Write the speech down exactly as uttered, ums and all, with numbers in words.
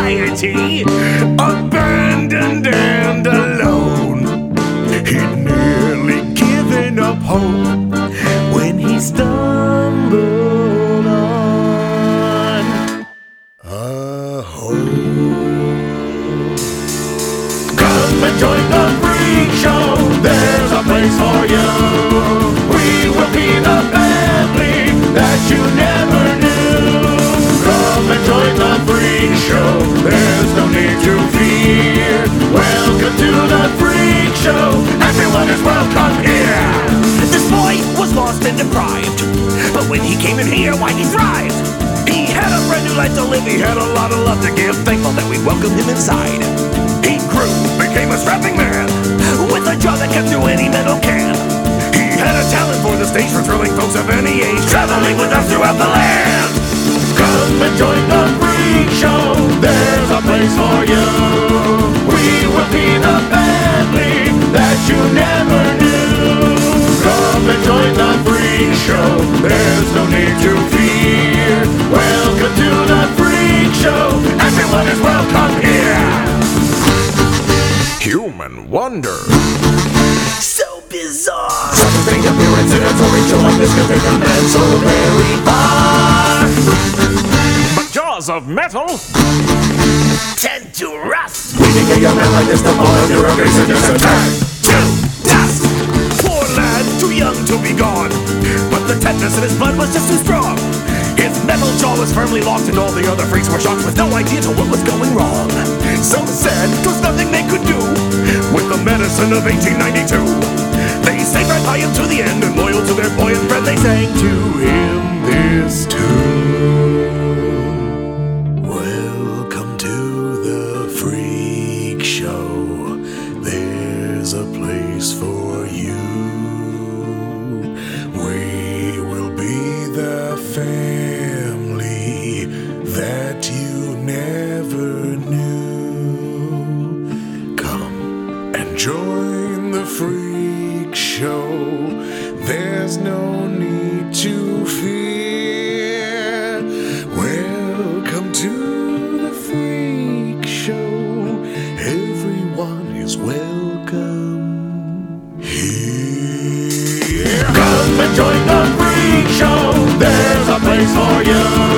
society, abandoned and alone. He'd nearly given up hope when he stumbled on a home. Come and join the freak show, there's a place for you. We will be the family that you never knew. Come and join the freak show, there's no need to fear. Welcome to the freak show, everyone is welcome here. This boy was lost and deprived, but when he came in here, why he thrived. He had a brand new life to live, he had a lot of love to give. Thankful that we welcomed him inside. He grew, became a strapping man, with a jaw that kept through any metal can. He had a talent for the stage, for thrilling folks of any age, traveling with us throughout the land. Come and join the freak show, there's a place for you. We will be the family that you never knew. Come and join the freak show, there's no need to fear. Welcome to the freak show, everyone is welcome here. Human wonder. So bizarre. Such a strange appearance in a touring show like this could take a man so very far. But jaws of metal tend to rust. Leaving a young man like this to fall under a grace and just turn to dust. Poor lad, too young to be gone, but the tetanus in his blood was just too strong. His metal jaw was firmly locked, and all the other freaks were shocked with no idea to what was going wrong. Some said 'twas nothing they could do with the medicine of eighteen ninety-two. They stayed right by him to the end, and loyal to their boy and friend, they sang to him this tune. Welcome to the freak show, there's a place for you. We will be the family that you never knew. Come and join the freak show, there's no need to fear. Welcome to the freak show, everyone is welcome here. Come and join the freak show, there's a place for you.